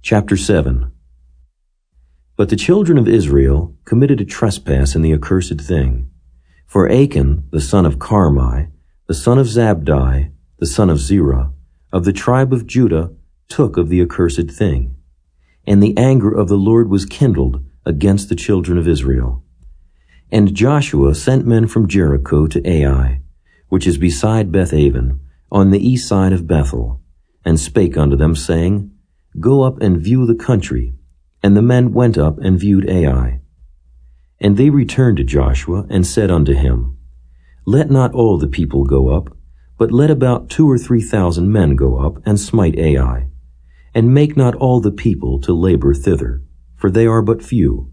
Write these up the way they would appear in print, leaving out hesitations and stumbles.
Chapter 7. But the children of Israel committed a trespass in the accursed thing. For Achan, the son of Carmi, the son of Zabdi, the son of Zerah, of the tribe of Judah, took of the accursed thing. And the anger of the Lord was kindled against the children of Israel. And Joshua sent men from Jericho to Ai, which is beside Bethaven, on the east side of Bethel, and spake unto them, saying, Go up and view the country. And the men went up and viewed Ai. And they returned to Joshua, and said unto him, Let not all the people go up, but let about 2,000 or 3,000 men go up, and smite Ai. And make not all the people to labor thither, for they are but few.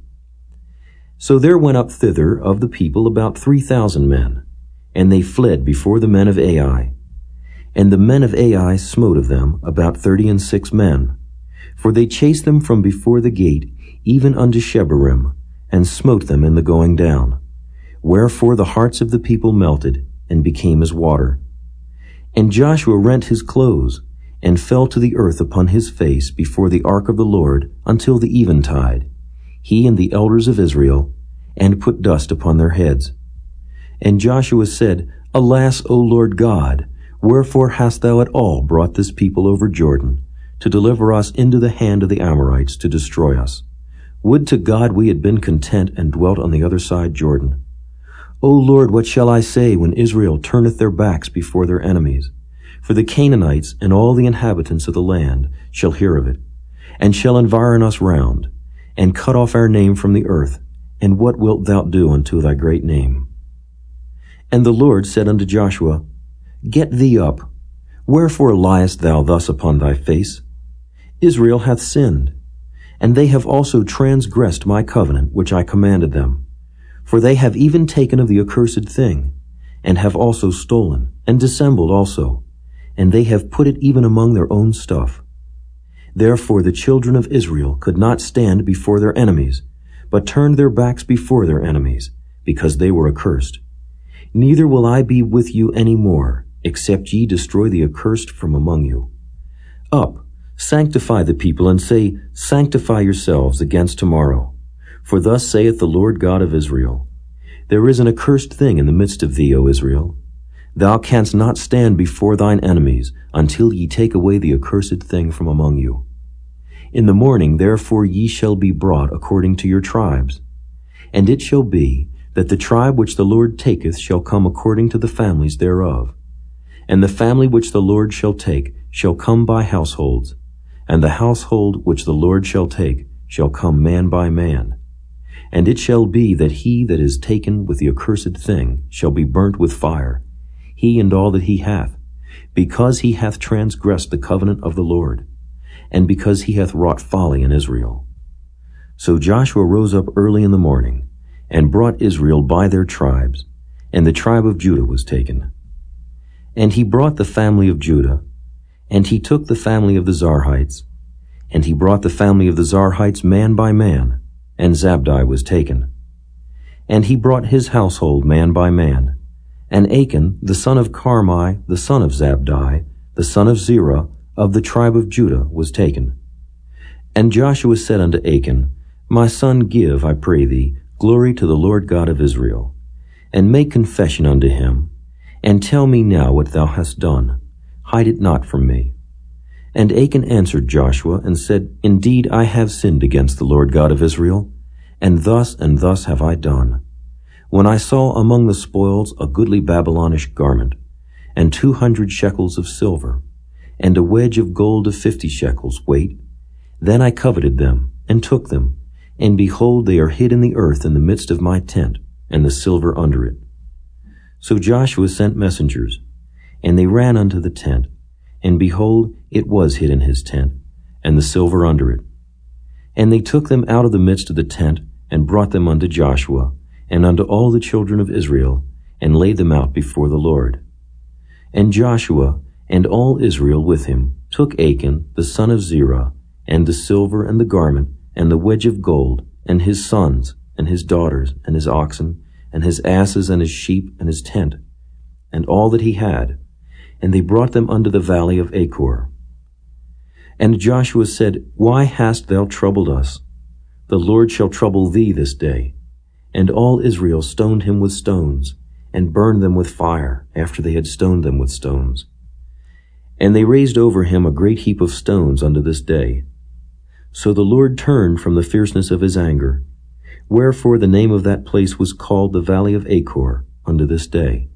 So there went up thither of the people about 3,000 men, and they fled before the men of Ai. And the men of Ai smote of them about 36 men, for they chased them from before the gate, even unto Shebarim, and smote them in the going down. Wherefore the hearts of the people melted, and became as water. And Joshua rent his clothes, and fell to the earth upon his face before the ark of the Lord until the eventide, he and the elders of Israel, and put dust upon their heads. And Joshua said, Alas, O Lord God, wherefore hast thou at all brought this people over Jordan, to deliver us into the hand of the Amorites to destroy us? Would to God we had been content and dwelt on the other side Jordan. O Lord, what shall I say when Israel turneth their backs before their enemies? For the Canaanites and all the inhabitants of the land shall hear of it, and shall environ us round, and cut off our name from the earth. And what wilt thou do unto thy great name? And the Lord said unto Joshua, Get thee up. Wherefore liest thou thus upon thy face? Israel hath sinned, and they have also transgressed my covenant which I commanded them. For they have even taken of the accursed thing, and have also stolen, and dissembled also, and they have put it even among their own stuff. Therefore the children of Israel could not stand before their enemies, but turned their backs before their enemies, because they were accursed. Neither will I be with you any more, except ye destroy the accursed from among you. Up, sanctify the people, and say, Sanctify yourselves against tomorrow. For thus saith the Lord God of Israel, There is an accursed thing in the midst of thee, O Israel. Thou canst not stand before thine enemies, until ye take away the accursed thing from among you. In the morning therefore ye shall be brought according to your tribes. And it shall be, that the tribe which the Lord taketh shall come according to the families thereof. And the family which the Lord shall take shall come by households, and the household which the Lord shall take shall come man by man. And it shall be that he that is taken with the accursed thing shall be burnt with fire, he and all that he hath, because he hath transgressed the covenant of the Lord, and because he hath wrought folly in Israel. So Joshua rose up early in the morning, and brought Israel by their tribes, and the tribe of Judah was taken. And he brought the family of Judah, and he took the family of the Zarhites, and he brought the family of the Zarhites man by man, and Zabdi was taken. And he brought his household man by man, and Achan, the son of Carmi, the son of Zabdi, the son of Zerah, of the tribe of Judah, was taken. And Joshua said unto Achan, My son, give, I pray thee, glory to the Lord God of Israel, and make confession unto him, and tell me now what thou hast done. Hide it not from me. And Achan answered Joshua, and said, Indeed, I have sinned against the Lord God of Israel, and thus have I done. When I saw among the spoils a goodly Babylonish garment, and 200 shekels of silver, and a wedge of gold of 50 shekels weight, then I coveted them, and took them, and behold, they are hid in the earth in the midst of my tent, and the silver under it. So Joshua sent messengers, and they ran unto the tent, and behold, it was hid in his tent, and the silver under it. And they took them out of the midst of the tent, and brought them unto Joshua, and unto all the children of Israel, and laid them out before the Lord. And Joshua, and all Israel with him, took Achan, the son of Zerah, and the silver, and the garment, and the wedge of gold, and his sons, and his daughters, and his oxen, and his asses, and his sheep, and his tent, and all that he had, and they brought them unto the valley of Achor. And Joshua said, Why hast thou troubled us? The Lord shall trouble thee this day. And all Israel stoned him with stones, and burned them with fire, after they had stoned them with stones. And they raised over him a great heap of stones unto this day. So the Lord turned from the fierceness of his anger, wherefore the name of that place was called the Valley of Achor unto this day.